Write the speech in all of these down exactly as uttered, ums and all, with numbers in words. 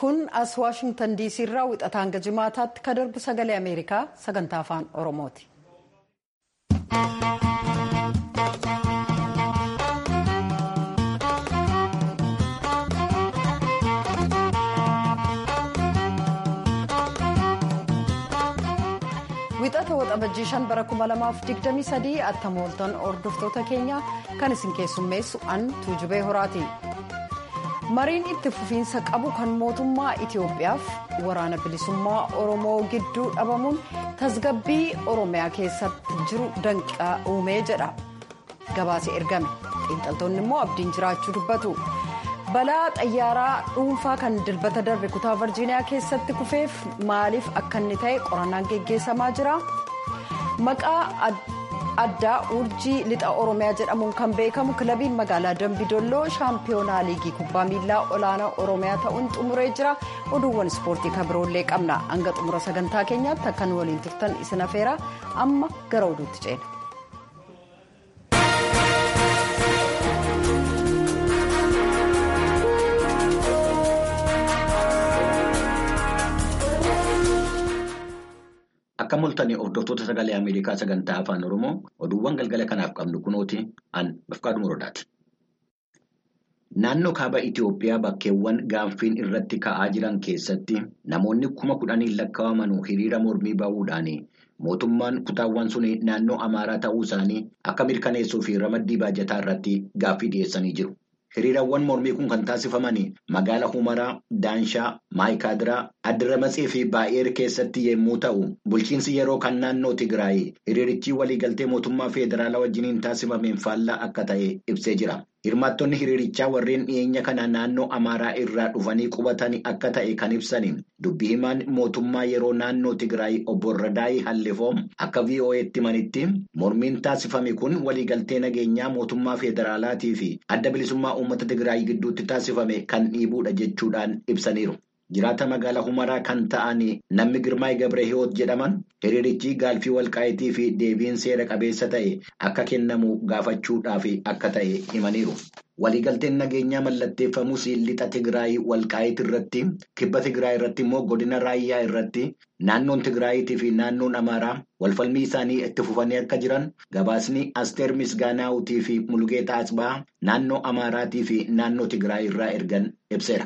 kun as Waashingtan diisii irraa wixataa hanga jimaataatti kan darbu sagalee Ameerikaa sagantaa afaan Oromooti. Wixata waxabajjii shan bara kuma lamaaf digdamii sadii attamooltan hordoftoota keenya kan isin keessummeessu an Tuujubee Horaati. Mariin itti fufiinsa qabu kan mootummaa Itiyoophiyaaf waraana bilisummaa Oromoo gidduu dhabamuun tasgabbii Oromiyaa keessatti jiru danqaa uumee jedha. Gabaasee ergame. Xiinxaltoonni immoo abdiin jiraachuu dubbatu. Balaa xayyaaraa dhuunfaa kan dilbata darbe kutaa Virjiiniyaa keessatti kufeef maaliif akka inni ta'e qorannaan geggeessamaa jira. Maqaa addaa urjii lixa Oromiyaa jedhamuun kan beekamu kilabiin magaalaa Dambidolloo shaampiyoonaa liigii kubbaa miilaa olaanaa Oromiyaa ta'uun xumuree jira. Oduuwwan ispoortii kan biroollee qabna. Hanga xumura sagantaa keenyaatti akka nu waliin turtan isin afeera. Amma gara oduutti ceena. Akka mul'atanii hordoftoota sagalee Ameerikaa sagantaa afaan Oromoo oduuwwan galgala kanaaf qabnu kunooti an Bafqaaduu Morodaati. Naannoo kaaba Itiyoophiyaa bakkeewwan gaaffiin irratti ka'aa jiran keessatti namoonni kuma kudhaniin lakkaa'aman hiriira mormii bahuudhaan mootummaan kutaawwan sun naannoo Amaaraa ta'uu isaanii akka mirkaneessuu fi ramaddii baajataa irratti gaaffii dhiyeessanii jiru. Hiriirawwan mormii kun kan taasifaman magaala Humaraa, Daanshaa, Maayikaadiraa, Addiramatsii fi Baa'eer keessatti yommuu ta'u, bulchiinsi yeroo kan naannoo Tigraay hiriirichi waliigaltee mootummaa federaalaa wajjiniin taasifameen faallaa akka ta'e ibsee jira. Hirmaattonni hiriirichaa warreen dhiyeenya kana naannoo Amaaraa irraa dhufanii qubatan akka ta'e kan ibsan dubbii himaan mootummaa yeroo naannoo Tigraay obbo Radaayi Hallifoom akka V O A'tti himanitti mormiin taasifame kun waliigaltee nageenyaa mootummaa federaalaatii fi adda bilisummaa uummata Tigraay gidduutti taasifame kan dhiibuudha jechuudhaan ibsaniiru. Jiraata magaalaa Humaraa kan ta'an namni Girmaay Gabrehiwoot jedhaman hiriirichi gaaffii walqaayitii fi deebiin seera qabeessa ta'e akka kennamu gaafachuudhaaf akka ta'e himaniiru. Waliigalteen nageenyaa mallatteeffamus lixa Tigraay walqaayit irratti, kibba Tigraay irratti immoo godina Raayyaa irratti naannoon Tigraayitii fi naannoon Amaaraa walfalmii isaanii itti fufanii akka jiran gabaasni Asteer Misgaanaawutii fi Mulgeetaa Asbaa naannoo Amaaraatii fi naannoo Tigraay irraa ergan ibseera.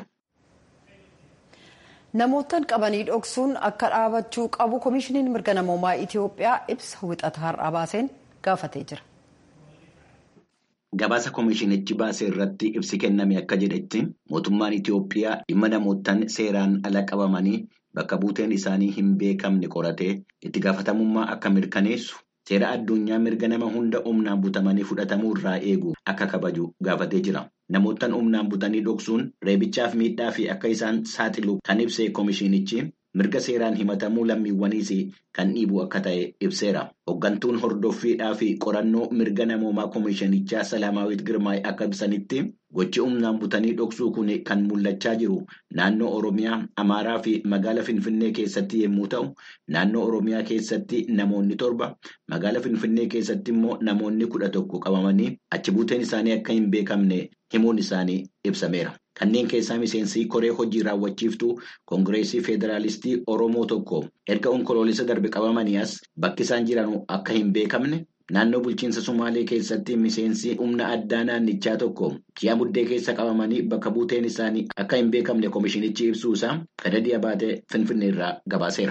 Namootaan qabanii dhoksuun akka dhaabachuu qabu koomishiniin mirga namoomaa Itiyoophiyaa ibsa wixata har'aa baaseen gaafatee jira. Gabaasa koomishinichi baasee irratti ibsi kenname akka jedhetti mootummaan Itiyoophiyaa dhimma namootaan seeraan ala qabamanii bakka buuteen isaanii hin beekamne qoratee itti gaafatamummaa akka mirkaneessu seera addunyaa mirga nama hunda humnaan butamanii fudhatamuu irraa eegu akka kabaju gaafatee jira. Namootaan humnaan butanii dhoksuun reebichaaf miidhaa fi akka isaan saaxilu kan ibse koomishinichi mirga seeraan himatamuu lammiiwwaniis kan dhiibu akka ta'e ibseera. Hoggantuun hordoffiidhaa fi qorannoo mirga namoomaa koomishinichaa Salaamaawit Girmaay akka ibsanitti gochi humnaan butanii dhoksuu kun kan mul'achaa jiru naannoo Oromiyaa, Amaaraa fi magaala Finfinnee keessatti yommuu ta'u, naannoo Oromiyaa keessatti namoonni torba, magaala Finfinnee keessatti immoo namoonni kudha tokko qabamanii achi buuteen isaanii akka hin beekamne himuun isaanii ibsameera. Kanneen keessaa miseensi koree hojii raawwachiiftuu Koongireesii Federaalistii Oromoo tokko erga onkoloolessa darbe qabamanii as bakki isaan jiran akka hin beekamne, naannoo bulchiinsa Sumaalee keessatti miseensi humna addaa naannichaa tokko ji'a muddee keessa qabamanii bakka buuteen isaanii akka hin beekamne koomishinichi ibsuusaa Kadadii Abaatee Finfinnee irraa gabaaseera.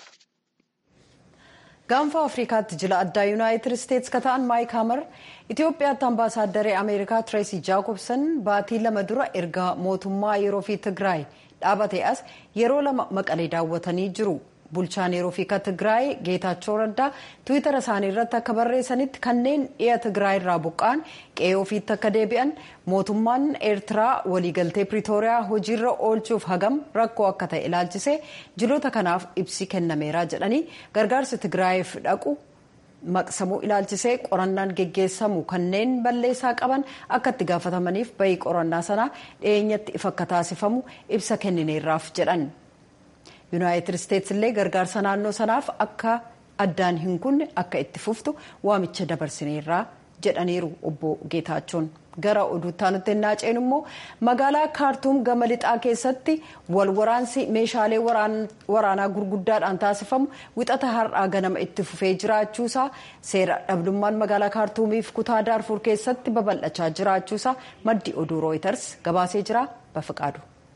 Gaanfa Afrikaatti jila addaa Yuunaayitid Isteetsi kan ta'an Maayik Haamar Itoophiyaatti ambaasaaddaree Ameerikaa Tireesii Jaakobsan baatii lama dura erga mootummaa yeroo fi Tigraay dhaabatee as yeroo lama Maqalee daawwatanii jiru. Bulchaan yeroo fi Tigraay Geetaachoo Raddaa Tiwiitara isaanii irratti akka barreessanitti kanneen dhiya Tigraay irraa buqqaan qe'ee ofiitti akka deebi'an mootummaan Eertiraa waliigaltee Piriitooriyaa hojiirra oolchuuf hagam rakkoo akka ta'e ilaalchisee jiloota kanaaf ibsi kennameera jedhanii gargaarsi Tigraayiif dhaqu maqsamuu ilaalchisee qorannaan geggeessamu kanneen balleessaa qaban akka itti gaafatamaniif bayii qorannaa sanaa dhiyeenyatti ifa akka taasifamu ibsa kennineerraaf jedhan. Yuunaayitid Isteetsi illee gargaarsa naannoo sanaaf akka addaan hin kunne akka itti fuftu waamicha dabarsineerraa jedhaniiru obbo Geetaachoon. gara oduutti aanutti ennaa ceenu immoo magaalaa kaartuum gama lixaa keessatti wal waraansi meeshaalee waraanaa gurguddaadhaan taasifamu wixata har'aa ganama itti fufee jiraachuusaa seera dhabdummaan magaalaa kaartuumiif kutaa daarfuur keessatti babal'achaa jiraachuusaa maddi oduu rooyiters gabaasee jira. Bafiqaadu.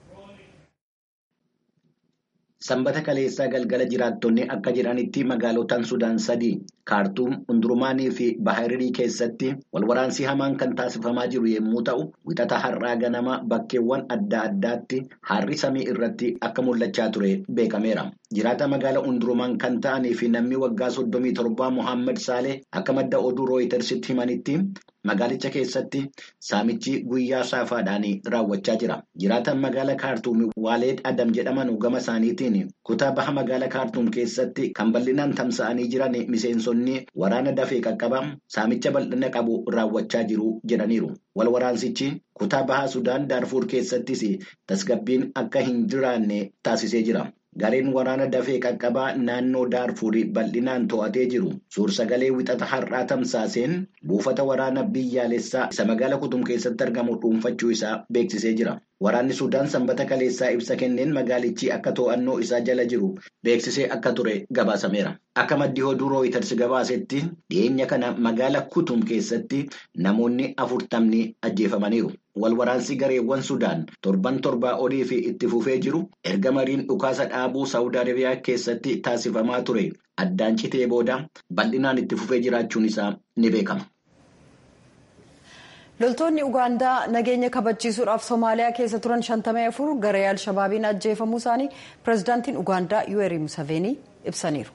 Sanbata kaleessaa galgala jiraattonni akka jedhanitti magaalotaan Sudaan sadii kaartuum, Undurumaanii fi Bahariirii keessatti walwaraansi hamaan kan taasifamaa jiru yommuu ta'u, wixata har'aa ganama bakkeewwan adda addaatti harri samii irratti akka mul'achaa ture beekameera. Jiraata magaala Undurumaan kan ta'anii fi namni waggaa soddomii torbaa Mohaammed Saalee akka madda oduu rooyitersitti himanitti magaalicha keessatti saamichi guyyaa saafaadhaan raawwachaa jira. Jiraatan magaala kaartuum Waaleed Adam jedhaman gama isaaniitiin kutaa baha magaala kaartuum keessatti kan bal'inaan tamsa'anii jiran miseensonni waraana dafee qaqqabaa saamicha bal'ina qabu raawwachaa jiru jedhaniiru. Wal waraansichi kutaa baha Sudaan Daarfuur keessattis tasgabbiin akka hin jiraanne taasisee jira. Gareen waraana dafee qaqqabaa naannoo Daarfuur bal'inaan to'atee jiru suursagalee wixata har'aa tamsaaseen buufata waraana biyyaalessaa isa magaala Kutum keessatti argamu dhuunfachuu isaa beeksisee jira. Waraanni Sudaan sanbata kaleessaa ibsa kenneen magaalichi akka to'annoo isaa jala jiru beeksisee akka ture gabaasameera. Akka maddi oduu rooyiters gabaasetti dhiyeenya kana magaala Kutum keessatti namoonni afurtamni ajjeefamaniiru. Walwaraansi gareewwan Sudaan torban torbaa olii fi itti fufee jiru erga mariin dhukaasa dhaabuu Saawud Arabiyaa keessatti taasifamaa ture addaan citee booda bal'inaan itti fufee jiraachuun isaa ni beekama. Loltoonni Ugaandaa nageenya kabachiisuudhaaf Somaaliyaa keessa turan shantamii afur garee Al-Shabaabiin ajjeefamuu isaanii pirezidaantiin Ugaandaa Yuwerii Museveenii ibsaniiru.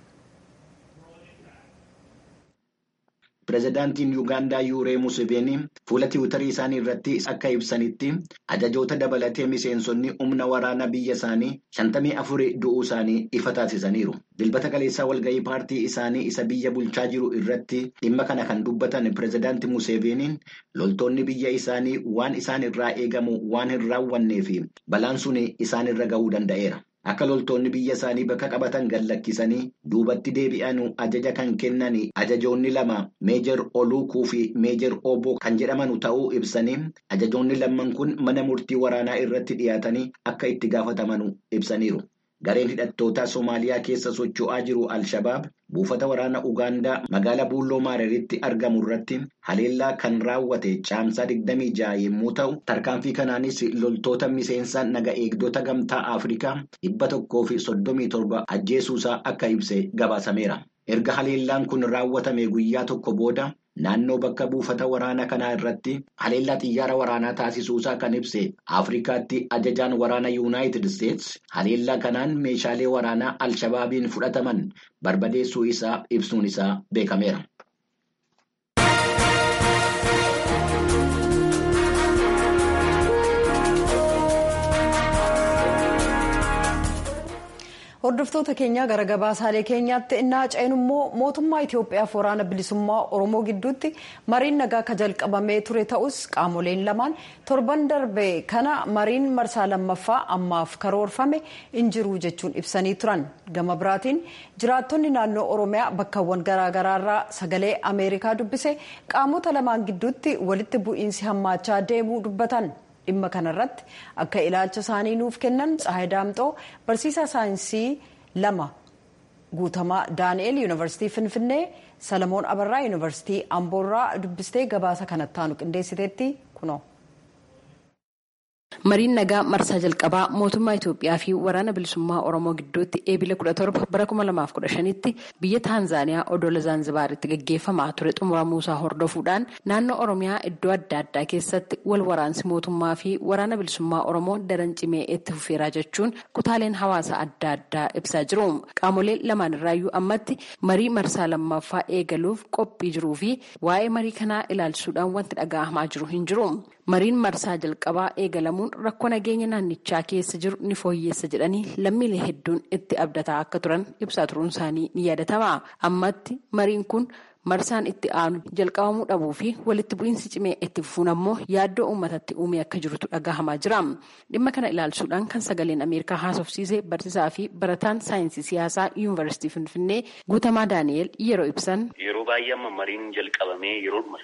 Pirezidaantiin Ugaandaa Yuuree Museveenii fuula tiwiitarii isaanii irratti akka ibsanitti ajajoota dabalatee miseensonni humna waraanaa biyya isaanii shantamii afurii du'uu isaanii ifa taasisaniiru. Dilbata kaleessaa walgahii paartii isaanii isa biyya bulchaa jiru irratti dhimma kana kan dubbatan pirezidaanti Museveeniin loltoonni biyya isaanii waan isaan irraa eegamu waan hin raawwannee fi balaan sun isaan irra gahuu danda'eera. Akka loltoonni biyya isaanii bakka qabatan gallakkisanii duubatti deebi'an ajaja kan kennan ajajoonni lama meejar Oluukuu fi meejar Obbo kan jedhaman ta'uu ibsanii ajajoonni lamman kun mana murtii waraanaa irratti dhiyaatanii akka itti gaafataman ibsaniiru. Gareen hidhattoota Somaaliyaa keessa socho'aa jiru Al-Shabaab buufata waraana Ugaandaa magaalaa Buulloo Maareritti argamu irratti haleellaa kan raawwate caamsaa digdamii ja'a yommuu ta'u, tarkaanfii kanaanis loltoota miseensa naga eegdota gamtaa Afrikaa dhibba tokkoo fi soddomii torba ajjeesuusaa akka ibse gabaasameera. Erga haleellaan kun raawwatame guyyaa tokko booda naannoo bakka buufata waraanaa kanaa irratti haleellaa xiyyaara waraanaa taasisuusaa kan ibse Afrikaatti ajajaan waraana Yuunaayitid Isteets haleellaa kanaan meeshaalee waraanaa Al-Shabaabiin fudhataman barbadeessuu isaa ibsuun isaa beekameera. Hordoftoota keenya gara gabaasaalee keenyaatti innaa ceenu immoo mootummaa Itoophiyaaf waraana bilisummaa Oromoo gidduutti mariin nagaa akka jalqabamee ture ta'us qaamoleen lamaan torban darbe kana mariin marsaa lammaffaa ammaaf karoorfame hin jiru jechuun ibsanii turan. Gama biraatiin jiraattonni naannoo Oromiyaa bakkawwan garaagaraarraa sagalee Ameerikaa dubbise qaamota lamaan gidduutti walitti bu'iinsi hammaachaa deemuu dubbatan. Dhimma kanarratti akka ilaalcha isaanii nuuf kennan Tsahaay Daamxoo barsiisaa saayinsii lama guutamaa Daani'eel Yuunivarsiitii Finfinnee Salamoon Abarraa Yuunivarsiitii Amboorraa dubbistee gabaasa kanatti aanu qindeessiteetti kunoo. Mariin nagaa marsaa jalqabaa mootummaa Itoophiyaa fi waraana bilisummaa Oromoo gidduutti eebila kudha torba bara kuma lamaaf kudha shanitti biyya Taanzaaniyaa odola Zaanzibaaritti gaggeeffamaa ture xumuramuusaa hordofuudhaan naannoo Oromiyaa iddoo adda addaa keessatti wal waraansi mootummaa fi waraana bilisummaa Oromoo daran cimee itti fufeeraa jechuun kutaaleen hawaasa adda addaa ibsaa jiru. Qaamoleen lamaan irraayyuu ammatti marii marsaa lammaffaa eegaluuf qophii jiruu fi waa'ee marii kanaa ilaalchisuudhaan wanti dhaga'amaa jiru hin jiru. Mariin marsaa jalqabaa eegalamuun rakkoo nageenya naannichaa keessa jiru ni fooyyeessa jedhanii lammiilee hedduun itti abdataa akka turan ibsaa turuun isaanii ni yaadatama. Ammatti mariin kun marsaan itti aanu jalqabamuu dhabuu fi walitti bu'iinsi cimee itti fufuun ammoo yaaddoo uummatatti uumee akka jirutu dhagahamaa jira. Dhimma kana ilaalchuudhaan kan sagaleen Ameerikaa haasofsiise barsiisaa fi barataan saayinsii siyaasaa Yuunivarsiitii Finfinnee Guutamaa Daani'eel yeroo ibsan. Yeroo baay'ee amma mariin jalqabamee yeroodhuma sana hin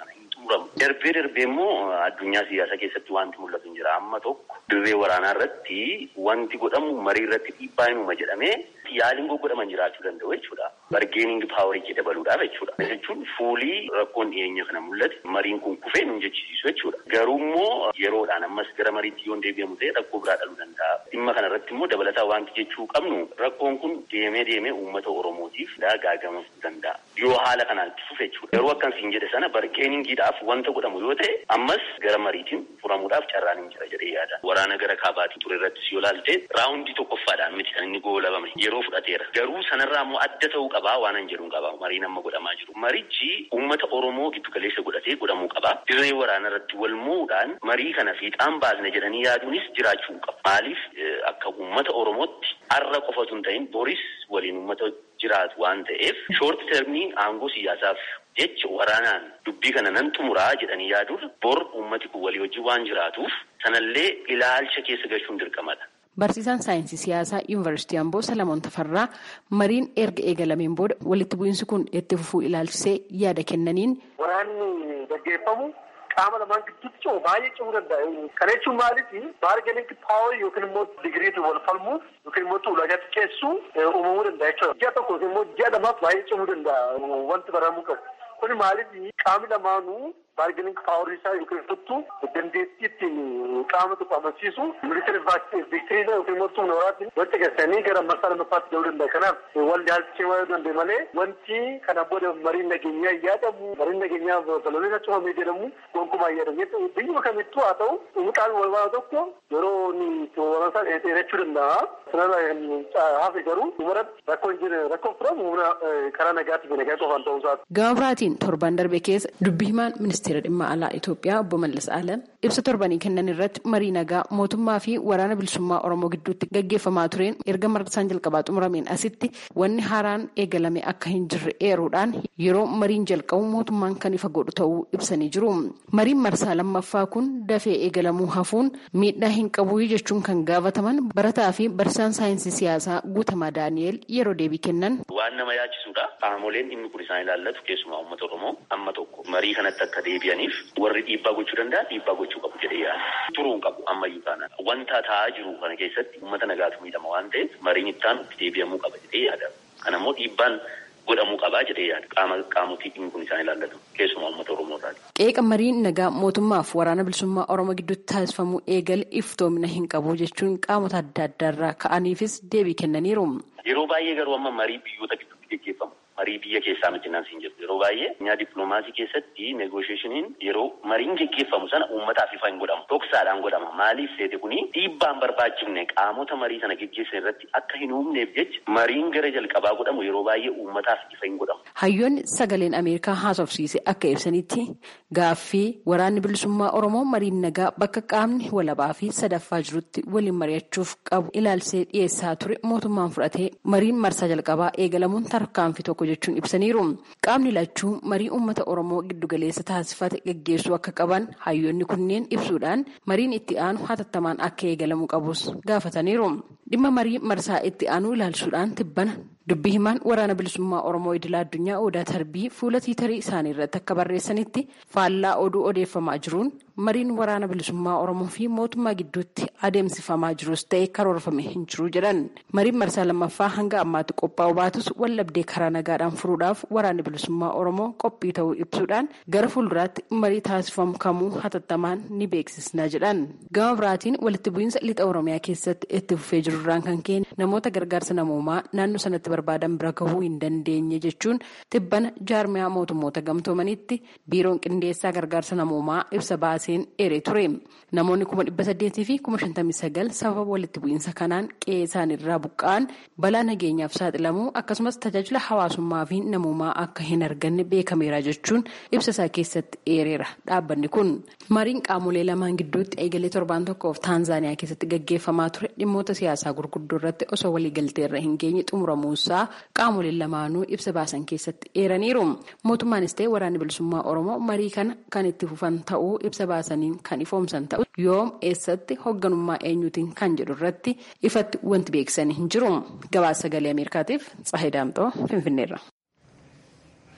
xumuramu. Darbee darbee immoo addunyaa siyaasaa keessatti wanti mul'atu jira. Amma tokko dirree waraanaa irratti wanti godhamu marii irratti dhiibbaa hinuma jedhamee yaaliin godhaman jiraachuu danda'u jechuudha. Bargeeningi paaworii dabaluudhaaf jechuudha. Jechuun fuulii rakkoon dhiyeenya kana mul'ate mariin kun kufee nu jechisiisu jechuudha. Garuu immoo yeroodhaan ammas gara mariitti yoo deebi'amu ta'e rakkoo biraa dhaluu danda'a. Dhimma kana irratti immoo dabalataa wanti jechuu qabnu rakkoon kun deemee deemee uummata Oromootiif gaagagamuu danda'a. Yoo haala kanaan itti fufe jechuudha. Garuu akkan siin jedhe sana bargeeningiidhaaf wanta godhamu yoo ta'e ammas gara mariitiin furamuudhaaf carraan hin jira jedhee yaada. Waraana gara kaabaatii ture irrattis yoo ilaalte raawundii tokkoffaadhaan miti kan inni goolabame yeroo fudhateera. Garuu sanarraa immoo adda ta'uu qabaa waan hin jedhuun qabaa mariin amma godhamaa jiru. Marichi uummata Oromoo giddu galeessa godhatee godhamuu qabaa. Dirree waraana irratti wal mo'uudhaan marii kana fiixaan baasne jedhanii yaaduunis jiraachuu qaba. Maaliif akka uummata Oromootti har'a qofatu hin ta'in boris waliin uummata jiraatu waan ta'eef shoort termii aangoo siyaasaaf jecha waraanaan dubbii kana nan xumuraa jedhanii yaaduun bor uummati kun walii wajjin waan jiraatuuf sanallee ilaalcha keessa galchuun dirqamadha. Barsiisaan saayinsii siyaasaa Yuunivarsiitii Amboo Salamoon Tafarraa mariin erga eegalameen booda walitti bu'iinsi kun itti fufuu ilaalchisee yaada kennaniin. Waraanni gaggeeffamu qaama lamaan gidduutti cimu baay'ee cimuu danda'a. Kana jechuun maaliif baarganingi paaworii yookiin immoo digiriitu wal falmuu yookiin immoo tuulagatti keessuu uumamuu danda'a jechuudha. Ji'a tokko immoo ji'a lamaaf baay'ee cimuu danda'a wanti baramuu qabu. Kuni maaliif qaamni lamaanuu baarganingi paaworii isaa yookiin tuttu dandeettii ittiin qaama tokko amansiisu militari viktiriidha yookiin immoo tuuna waraatiin walitti geessanii gara marsaa lammaffaatti ga'uu danda'a. Kanaaf walli haalchee waan danda'e malee wanti kana booda mariin nageenyaa yaadamu mariin nageenyaa baloliin cufamee jedhamu gonkumaa yaadamu. Biyyuma kamittuu haa ta'u qaamni wal waraana tokko yeroo inni waraansaa dheerachuu danda'a. Sanarraa hafe garuu dhumarratti rakkoo hin jirre rakkoo furamu humna karaa nagaatti fi nagaa qofaan ta'uu isaati. Gama biraatiin torban darbe keessa dubbii himaan ministeera dhimma alaa Itoophiyaa obbo Mallas Alam ibsa torbanii kennan irratti marii nagaa mootummaa fi waraana bilisummaa Oromoo gidduutti gaggeeffamaa tureen erga marsaan jalqabaa xumurameen asitti wanni haaraan eegalame akka hin jirre eeruudhaan yeroo mariin jalqabu mootummaan kan ifa godhu ta'uu ibsanii jiru. Mariin marsaa lammaffaa kun dafee eegalamuu hafuun miidhaa hin qabu jechuun kan gaafataman barataa fi barsiisaan saayinsii siyaasaa Guutamaa Daani'el yeroo deebii kennan. Waan nama yaachisudha. Qaamoleen dhimmi kun isaan ilaallatu keessumaa uummata Oromoo amma tokko marii kanatti akka deebi'aniif warri dhiibbaa gochuu danda'an dhiibbaa gochuu qabu jedhee yaada. Turuun qabu ammayyuu taanaan wanta taa'aa jiru kana keessatti uummata nagaatu miidhama waan ta'eef mariin ittaan itti deebi'amuu qaba jedhee yaada. Kana immoo dhiibbaan godhamuu qabaa jedhee yaada. Qaama qaamotii dhimmi kun isaan ilaallatu keessumaa uummata Oromootaati. Qeeqa mariin nagaa mootummaaf waraana bilisummaa Oromoo gidduutti taasifamuu eegale iftoomina hin qabu jechuun qaamota adda addaarraa ka'aniifis deebii kennaniiru. Yeroo baay'ee garuu amma marii biyyoota gidduutti gaggeeffamu. Marii biyya keessaa miti naan siin jedhu yeroo baay'ee nyaa dippiloomaasii keessatti negoosheeshiniin yeroo mariin gaggeeffamu sana uummataaf ifa hin godhamu. Dhoksaadhaan godhama. Maaliif seete kuni dhiibbaan barbaachifne qaamota marii sana gaggeessan irratti akka hin uumneef jecha mariin gara jalqabaa godhamu yeroo baay'ee uummataaf ifa hin godhamu. Hayyoonni sagaleen Ameerikaa haasofsiise akka ibsanitti gaaffii waraanni bilisummaa Oromoo mariin nagaa bakka qaamni walabaa fi sadaffaa jirutti waliin mari'achuuf qabu ilaalsee dhiyeessaa ture mootummaan fudhatee mariin marsaa jalqabaa eegalamuun tarkaanfii tokko jechuun ibsaniiru. Qaamni lachuu marii uummata Oromoo giddugaleessa taasifate gaggeessuu akka qaban hayyoonni kunneen ibsuudhaan mariin itti aanu hatattamaan akka eegalamuu qabus gaafataniiru. Dhimma marii marsaa itti aanu ilaalchuudhaan tibbana dubbii himaan waraana bilisummaa Oromoo idila addunyaa Odaa Tarbii fuula tiitarii isaanii irratti akka barreessanitti faallaa oduu odeeffamaa jiruun mariin waraana bilisummaa Oromoo fi mootummaa gidduutti adeemsifamaa jirus ta'e karoorfame hin jiru jedhan. Mariin marsaa lammaffaa hanga ammaatti qophaa'u baatus wallabdee karaa nagaadhaan furuudhaaf waraanni bilisummaa Oromoo qophii ta'uu ibsuudhaan gara fuulduraatti marii taasifamu kamuu hatattamaan ni beeksisna jedhan. Gama biraatiin walitti bu'iinsa lixa Oromiyaa keessatti itti fufee jirurraan kan ka'e namoota gargaarsa namoomaa naannoo sanatti barbaadan bira gahuu hin dandeenye jechuun tibbana jaarmiyaa mootummoota gamtoomanitti biiroon qindeessaa gargaarsa namoomaa ibsa baaseen eeree ture. Namoonni kuma dhibba saddeetii fi kuma shantamii sagal sababa walitti bu'iinsa kanaan qe'ee isaaniirraa buqqa'an balaa nageenyaaf saaxilamuu akkasumas tajaajila hawaasummaa fi namoomaa akka hin arganne beekameera jechuun ibsa isaa keessatti eereera. Dhaabbanni kun mariin qaamolee lamaan gidduutti eegalee torbaan tokkoof Taanzaaniyaa keessatti gaggeeffamaa ture dhimmoota siyaasaa gurguddoo irratti osoo waliigalteerra hin geenye xumuramuusaa qaamoleen lamaanuu ibsa baasan keessatti eeraniiru. Mootummaanis ta'e waraanni bilisummaa Oromoo marii kana kan itti fufan ta'uu ibsa baasaniin kan ifoomsan ta'u yoom eessatti hoogganummaa eenyuutiin kan jedhu irratti ifatti wanti beeksisanii hin jiru. Gabaasa sagalee Ameerikaatiif Tsahayi Daamxoo Finfinneerra.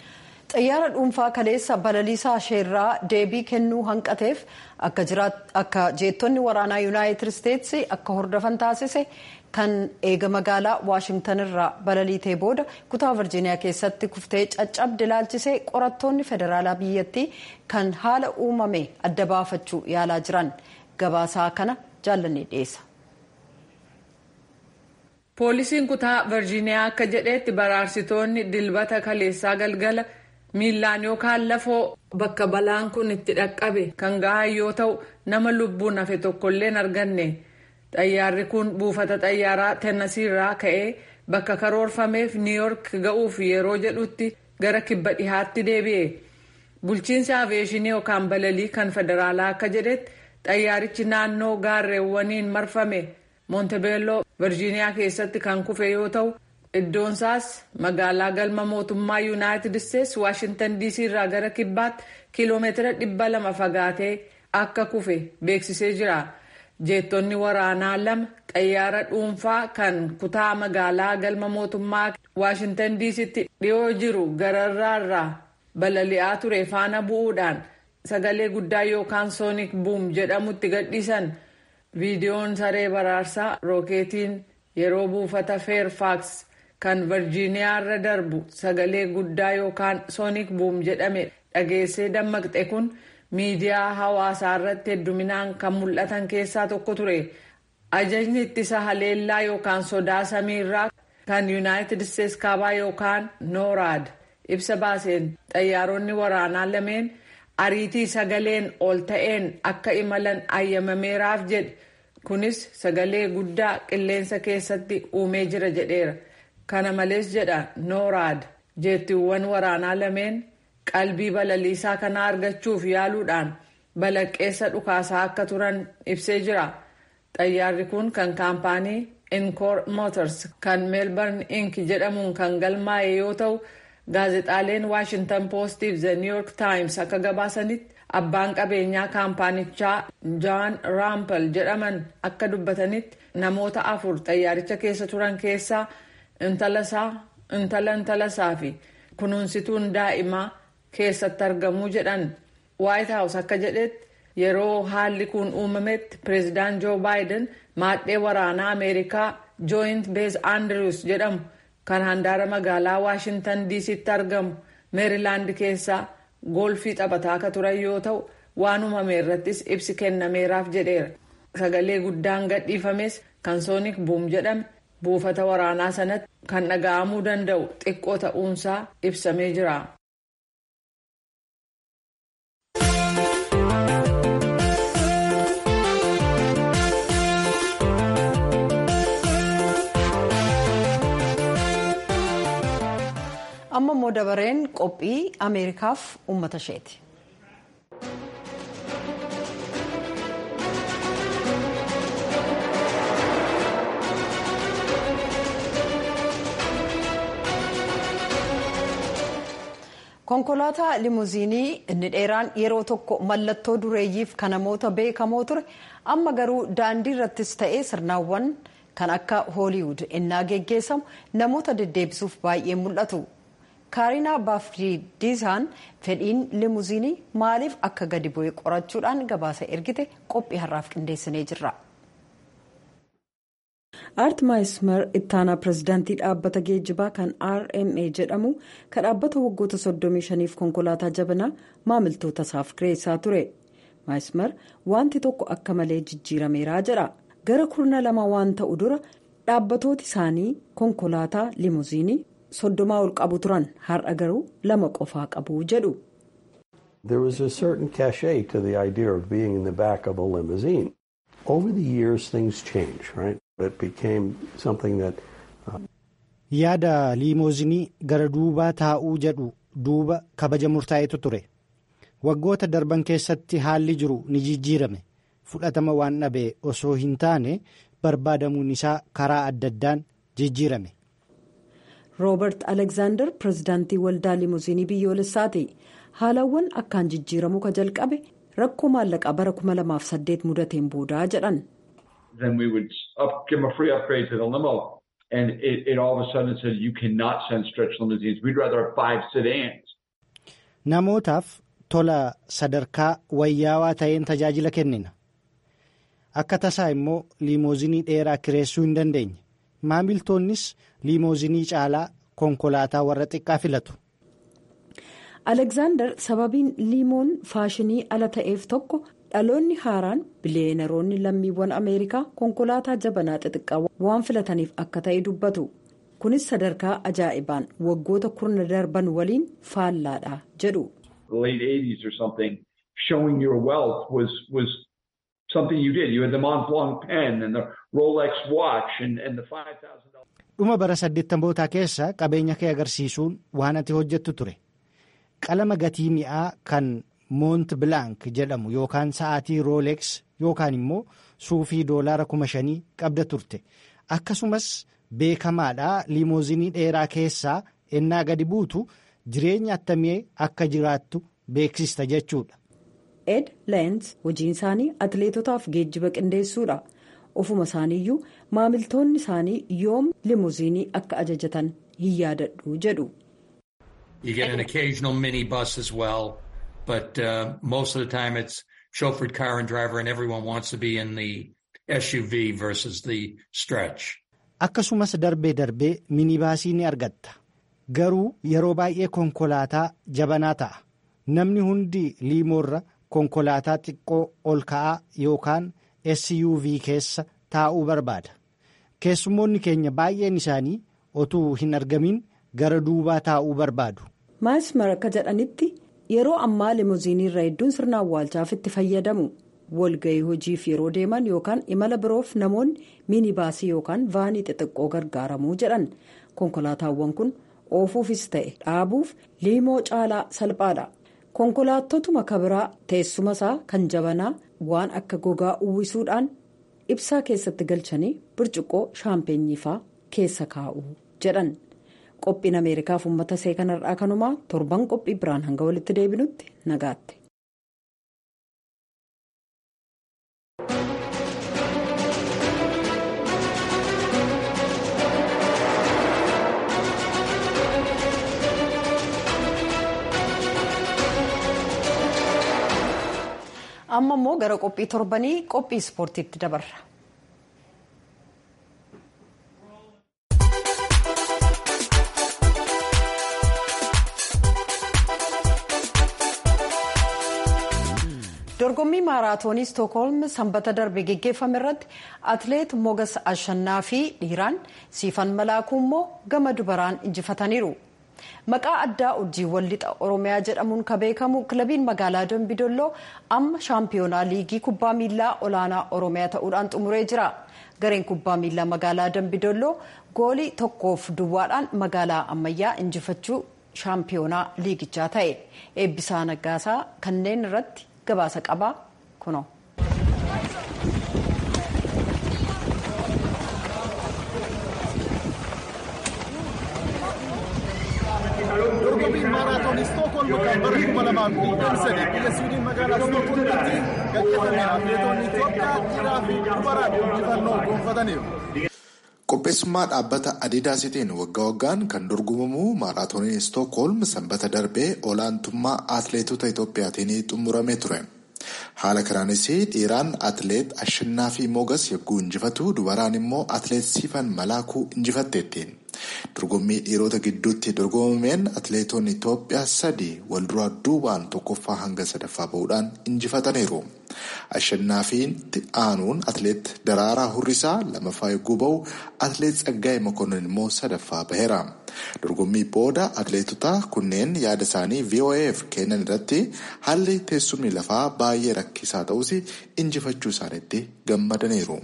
xayyaara dhuunfaa kaleessa balaliisaa isheerraa deebii kennuu hanqateef akka jeettonni waraanaa yuunaayitid isteetsi akka hordofan taasise kan eega magaalaa waashingtan irraa balaliitee booda kutaa virjiiniyaa keessatti kuftee caccabde ilaalchisee qorattoonni federaalaa biyyattii kan haala uumame adda baafachuu yaalaa jiran gabaasaa kana jaallannee dhiyeessa. poolisiin kutaa virjiiniyaa akka jedhetti baraarsitoonni dilbata kaleessaa galgala miillaan yookaan lafoo bakka balaan kun itti dhaqqabe kan gahan yoo ta'u nama lubbuun hafe tokkollee hin arganne. xayyaarri kun buufata xayyaaraa tennasiirraa ka'ee bakka karoorfameef niiyork ga'uuf yeroo jedhutti gara kibba dhihaatti deebi'e. bulchiinsi aviyeeshinii yookaan balalii kan federaalaa akka jedhetti xayyaarichi naannoo gaarreewwaniin marfame moontebeelloo virjiiniyaa keessatti kan kufe yoo ta'u iddoonsaas magaalaa galma mootummaa yuunaayitid isteetsi waashintan diisii irraa gara kibbaatti kiiloomeetira dhibba lama fagaatee akka kufe beeksisee jira. jeettonni waraanaa lama xayyaara dhuunfaa kan kutaa magaalaa galma mootummaa waashintan diisiitti dhiyoo jiru gararraarraa balali'aa ture faana bu'uudhaan sagalee guddaa yookaan soonik buum jedhamutti gadhiisan. viidiyoon saree baraarsaa rookeetiin yeroo buufata feerfaaks kan virjiiniyaa irra darbu sagalee guddaa yookaan soonik buum jedhame dhageessee dammaqxe kun miidiyaa hawaasaa irratti hedduminaan kan mul'atan keessaa tokko ture. ajajni ittisa haleellaa yookaan sodaa samiirraa kan yuunaayitid isteetsi kaabaa yookaan nooraad ibsa baaseen xayyaaronni waraanaa lameen ariitii sagaleen ol ta'een akka imalan ayyamameeraaf jedhe kunis sagalee guddaa qilleensa keessatti uumee jira jedheera. kana malees jedha nooraad jeettiiwwan waraanaa lameen qalbii balaliisaa kanaa argachuuf yaaluudhaan balaqqeessa dhukaasaa akka turan ibsee jira. xayyaarri kun kan kaampaanii inkoor mootors kan meelbarn ink jedhamuun kan galmaa'e yoo ta'u gaazexaaleen waashintan poostii fi the new york times akka gabaasanitti abbaan qabeenyaa kaampaanichaa jaan raampel jedhaman akka dubbatanitti namoota afur xayyaaricha keessa turan keessaa intalasaa intala intalasaa fi kunuunsituun daa'imaa keessatti argamuu jedhan. waayit haawus akka jedhetti yeroo haalli kun uumametti pireezidaan joo baayiden maadhee waraanaa ameerikaa jooyint beez andriws jedhamu kan handaara magaalaa waashintan diisiitti argamu meerilaand keessaa goolfii taphataa akka turan yoo ta'u waan uumame irrattis ibsi kennameeraaf jedheera. sagalee guddaan gadhiifames kan soonik buum jedhame buufata waraanaa sanatti kan dhaga'amuu danda'u xiqqoo ta'uunsaa ibsamee jira. amma immoo dabareen qophii ameerikaaf uummata isheeti. konkolaataa limuuziinii inni dheeraan yeroo tokko mallattoo dureeyyiif kan namoota beekamoo ture amma garuu daandii irrattis ta'ee sirnaawwan kan akka hooliwud innaa geggeessamu namoota deddeebisuuf baay'ee mul'atu. kaariinaa baafdiidisaan fedhiin limuuziinii maaliif akka gadi bu'e qorachuudhaan gabaasa ergite qophii har'aaf qindeessinee jirra. aart maayismar ittaanaa pirezidaantii dhaabbata geejjibaa kan r m a jedhamu kan dhaabbata waggoota soddomii shaniif konkolaataa jabanaa maamiltoota isaaf kireessaa ture. maayismar wanti tokko akka malee jijjiirameeraa jedha. gara kurna lama waan ta'u dura dhaabbatooti isaanii konkolaataa limuuziinii soddomaa ol qabu turan har'a garuu lama qofaa qabu jedhu. There was a certain cachet to the idea of being in the back of a limousine. Over the years things changed, right? It became something that uh... yaada liimoozinii gara duubaa taa'uu jedhu duuba kabaja murtaa'etu ture. waggoota darban keessatti haalli jiru ni jijjiirame. fudhatama waan dhabee osoo hin taane barbaadamuun isaa karaa adda addaan jijjiirame. roobert alekzaandar pirezidaantii waldaa limuuziinii biyyoolessaati. haalawwan akkaan jijjiiramuu ka jalqabe rakkoo maallaqaa bara kuma lamaaf saddeet mudateen boodaa jedhan. Then we would up, give them a free upgrade to the limo, and it, it all of a sudden said you cannot send stretch limousines. We'd rather have five sedans. namootaaf tola sadarkaa wayyaawaa ta'een tajaajila kennina. Akka tasaa immoo liimoozinii dheeraa kireessuu hin dandeenye. Maamiltoonnis liimoozinii caalaa konkolaataa warra xiqqaa filatu. Aleksaandar sababiin liimoon faashinii ala ta'eef tokko dhaloonni haaraan biliyeenaroonni lammiiwwan Ameerikaa konkolaataa jabanaa xixiqqaa waan filataniif akka ta'e dubbatu. Kunis sadarkaa ajaa'ibaan waggoota kurna darban waliin faallaadha jedhu. The late eighties or something, showing your wealth was was something you did. You had the Mont Blanc pen and the Rolex watch and and the five thousand dollars. Dhuma bara saddeettamoota keessa qabeenya kee agarsiisuun waan ati hojjettu ture. Qalama gatii mi'aa kan Mont Blanc jedhamu yookaan sa'aatii Rolex yookaan immoo suufii doolaara kuma shanii qabda turte. Akkasumas beekamaadhaa liimoozinii dheeraa keessaa ennaa gadi buutu jireenya attamii akka jiraattu beeksista jechuudha. Ed Leens hojiin isaanii atileetotaaf geejjiba qindeessuudha. Ofuma isaaniiyyuu maamiltoonni isaanii yoom liimoozinii akka ajajatan hin yaadadhu jedhu. You get an occasional mini bus as well, but uh, most of the time it's chauffeured car and driver and everyone wants to be in the S U V versus the stretch. Akkasumas darbee darbee minibaasii ni argatta. Garuu yeroo baay'ee konkolaataa jabanaa ta'a. Namni hundi liimoorra konkolaataa xiqqoo ol ka'aa yookaan S U V keessa taa'uu barbaada. Keessummoonni keenya baay'een isaanii otuu hin argamin gara duubaa taa'uu barbaadu. Maasmar akka jedhanitti yeroo ammaa limuuziinirra hedduun sirna awwaalchaaf itti fayyadamu. Walga'ii hojiif yeroo deeman yookaan imala biroof namoonni minibaasii yookaan vaanii xixiqqoo gargaaramuu jedhan. Konkolaataawwan kun oofuufis ta'e dhaabuuf liimoo caalaa salphaadha. Konkolaattotuma kabiraa teessuma isaa kan jabanaa waan akka gogaa uwwisuudhaan ibsaa keessatti galchanii burcuqqoo shaampeenyiifaa keessa kaa'u jedhan. Qophiin Ameerikaaf uummata see kanarraa kanumaa torban qophii biraan hanga walitti deebinutti nagaatti. Amma immoo gara qophii torbanii qophii ispoortiitti dabarra. Dorgommii maaraatoonii Stookholm sanbata darbe geggeeffame irratti atileet Mogas Ashannaa fi dhiiraan Siifan Malaakuu immoo gama dubaraan injifataniiru. Maqaa addaa hojiiwwan lixa Oromiyaa jedhamuun kan beekamu kilabiin magaalaa Dambidolloo amma shaampiyoonaa liigii kubbaa miilaa olaanaa Oromiyaa ta'uudhaan xumuree jira. Gareen kubbaa miilaa magaalaa Dambidolloo goolii tokkoof duwwaadhaan magaalaa ammayyaa injifachuu shaampiyoonaa liigichaa ta'e. Eebbisaa Naggaasaa kanneen irratti gabaasa qabaa kunoo. Dorgommiin maaraatoonii Stookholm kan bara kuma lamaa fi digdamii sadii biyya Siwiidin magaalaa Stookholmitti gaggeeffame atileetonni Itoophiyaa dhiiraa fi dubaraan injifannoo gonfataniiru. Qopheessummaa dhaabbata Adidaasitiin waggaa waggaan kan dorgomamu maaraatooniin Stookholm sanbata darbee olaantummaa atileetota Itoophiyaatiin xumuramee ture. Haala kanaanis dhiiraan atileet Ashannaa fi Mogas yagguu injifatu dubaraan immoo atileet Siifan Malaakuu injifatteetti. Dorgommii dhiirota gidduutti dorgomameen atileetonni Itoophiyaa sadii walduraa duubaan tokkoffaa hanga sadaffaa bahuudhaan injifataniiru. Ashannaa fi aanuun atileet Daraaraa Hurrisaa lamaffaa yagguu bahu atileet Tsaggaayee Mokonnon immoo sadaffaa baheera. Dorgommii booda atileetota kunneen yaada isaanii V O F kennan irratti haalli teessumni lafaa baay'ee rakkisaa ta'us injifachuu isaaniitti gammadaniiru.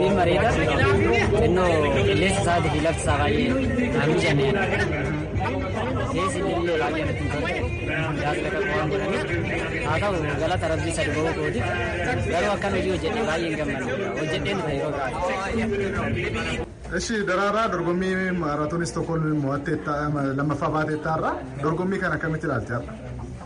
Eshi Daraaraa dorgommii maaraatoonii Stookholm mo'attee lammaffaa baateettaarra dorgommii kana akkamitti ilaalteerra?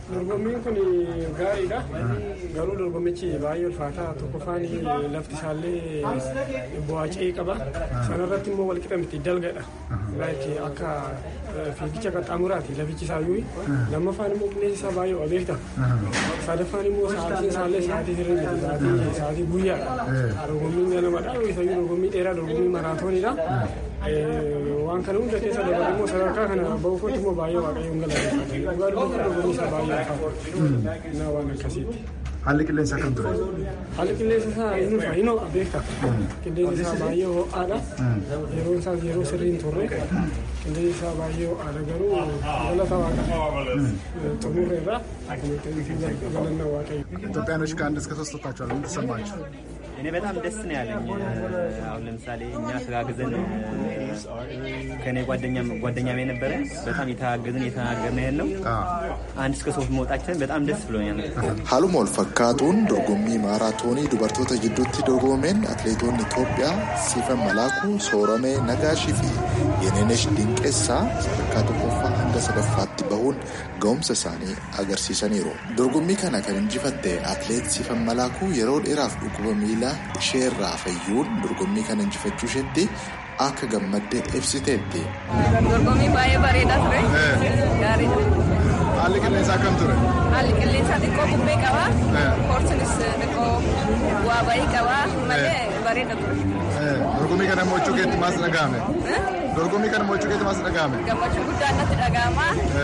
Dorgommiin kun gaariidha. Garuu dorgommichi baay'ee ulfaataa tokkoffaan lafti isaallee bu'aacee qaba. Sanarratti immoo walqixa miti dalgadha. Akka fiigicha qaxxaamuraati lafichi isaayyuu. Lammaffaan immoo qilleensi isaa baay'ee obeekta. Sadaffaan immoo sa'aatiin isaallee sa'aatii sirrii miti. Sa'aatii guyyaadha. Dorgommiin ganamadha. Isayyuu dorgommii dheeraa dorgommii maraatooniidha. Waan kana hunda keessa dabalee immoo sadarkaa kana bahuufooti immoo baay'ee waaqayyoon galateeffata. Dhugaa dubbachuu dorgommii isaa baay'ee ulfaata. Waan akkasiiti. Haalli qilleensa akkam ture? Haalli qilleensa isaa hin ulfa hin ho'a beekta. Qilleensi isaa baay'ee ho'aadha. Yeroo isaa yeroo sirriin turre qilleensi isaa baay'ee ho'aadha garuu galata waaqayyo xumurreerra galanna waaqayyo. ኢትዮጵያኖች ከአንድ እስከ ሶስት ወጥታችኋል። ምን ተሰማችሁ? እኔ በጣም ደስ ነው ያለኝ። አሁን ለምሳሌ እኛ ተጋግዘን ከኔ ጓደኛም ጓደኛም የነበረ በጣም የተጋገዝን የተናገርን ያለው አንድ እስከ ሶስት መውጣችን በጣም ደስ ብሎኛል። ሀሉም ወልፈካቱን ዶርጎሚ ማራቶኒ ዱበርቶታ ጅዱቲ ዶርጎሜን አትሌቶን ኢትዮጵያ ሲፈን መላኩ ሶሮሜ ነጋሺ ፊ የኔነሽ ዲንቄሳ ሰደርካቱ ቆፋ አንደ ሰደፋት በሁን ገውምሰ ሳኔ አገርሲሰኒሩ ዶርጎሚ ከነ ከንጅፈቴ አትሌት ሲፈን መላኩ የሮ ዴራፍ ዱቁበ ሚላ sheerraa fayyuun dorgommii kana injifachuu isheetti akka gammaddee ibsiteetti. Dorgommii baay'ee bareedaa ture. Gaariidha. Haalli qilleensaa akkam ture? Haalli qilleensaa xiqqoo bubbee qaba. Koorsinis xiqqoo waa bayii qaba malee bareeda ture. Dorgommii kana mo'achuu keetti maas dhaga'ame? Dorgommii kana mo'achuu keetti maas dhaga'ame? Gammachuu guddaan natti dhaga'ama.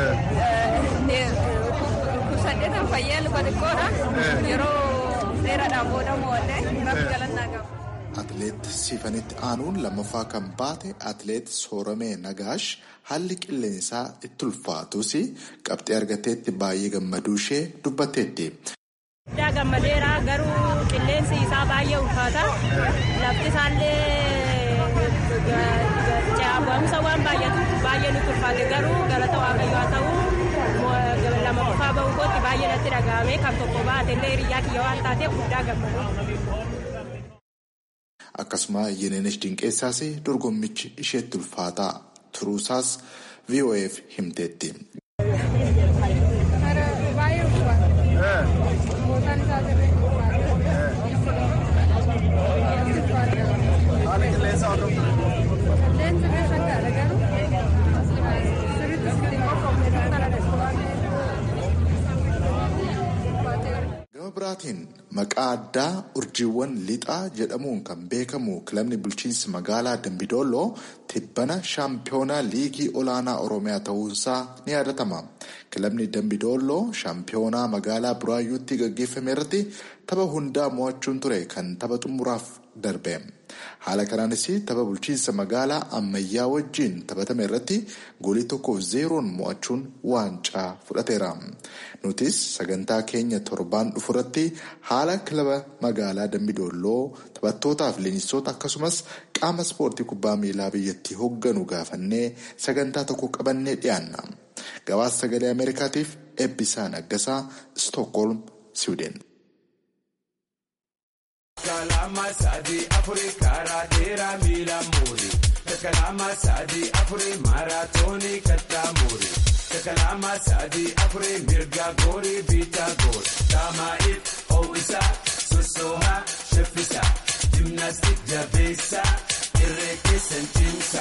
Kusaddeetan fayyee luba xiqqoodha. Yeroo Atleet Siifanitti aanuun lammaffaa kan baate atleet Sooromee Nagaash haalli qilleensaa itti ulfaatus qabxii argateetti baay'ee gammaduu ishee dubbatteetti. Gammadeera garuu qilleensi isaa baay'ee ulfaata. Lafti isaallee ce'aawwamsa waan baay'atuuf baay'ee nutti ulfaate garuu galata waaqayyoo haa ta'u. Lama qofaa bahu kootti baay'ee natti dhaga'ame kan tokko baate illee hiriyaa kiyya waan taateef guddaa gammadu. Akkasuma Yenenesh Dinqeessaas dorgommichi isheetti ulfaataa turuusaas V O F himteetti. Biraatiin maqaa addaa urjiiwwan lixaa jedhamuun kan beekamu kilabni bulchiinsa magaalaa Dambidolloo tibbana shaampiyoonaa liigii olaanaa Oromiyaa ta'uunsaa ni yaadatama. Kilabni Dambidolloo shaampiyoonaa magaalaa Buraayyuutti gaggeeffame irratti tapha hundaa mo'achuun ture kan tapha xumuraaf darbe. Haala kanaanis tapha bulchiinsa magaalaa ammayyaa wajjin taphatame irratti goolii tokkoof zeeroon mo'achuun waancaa fudhateera. Nutis sagantaa keenya torbaan dhufurratti haala kilaba magaalaa Dambidolloo taphattootaaf leenjistoota akkasumas qaama ispoortii kubbaa miilaa biyyattii hoogganu gaafannee sagantaa tokko qabannee dhiyaanna. Gabaasa sagalee Ameerikaatiif Eebbisaa Naggasaa, Stookholm, Siwiidin. Kalama sadi afuri karaa dheeraa miila muuri. Kalama sadi afuri maaraatooni kattaa muuri. Kalama sadi afuri mirga goori biitaa goori. Taamaa'if ho'isa sossooha sheffisa. Jimnaastik jabeessa irree keessan cimsa.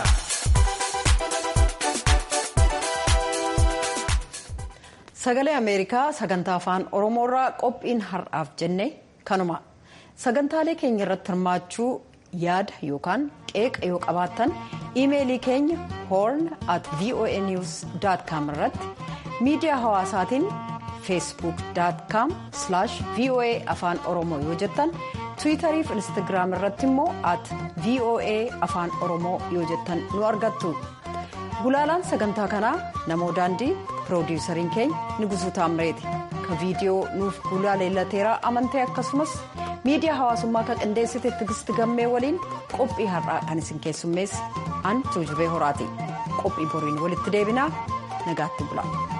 Sagalee Ameerikaa sagantaa afaan Oromoorraa qophiin har'aaf jenne kanuma. Sagantaalee keenya irratti hirmaachuu yaada yookaan qeeqa yoo qabaattan iimeelii keenya horn at voa news dot com irratti miidiyaa hawaasaatiin facebook dot com slash voa afaan oromoo yoo jettan tiwiitarii fi instagiraam irratti immoo at voa afaan oromoo yoo jettan nu argattu. Gulaalaan sagantaa kanaa namoo daandii piroodiwusariin keenya Nigusuu Taamreeti. Ka viidiyoo nuuf gulaaleellateeraa amantee akkasumas miidiyaa hawaasummaa kan qindeessite Tigisti Gammee waliin qophii har'aa kan isin keessummeessi an Tuujubee Horaati. Qophii boriin walitti deebinaa nagaatti bulaa.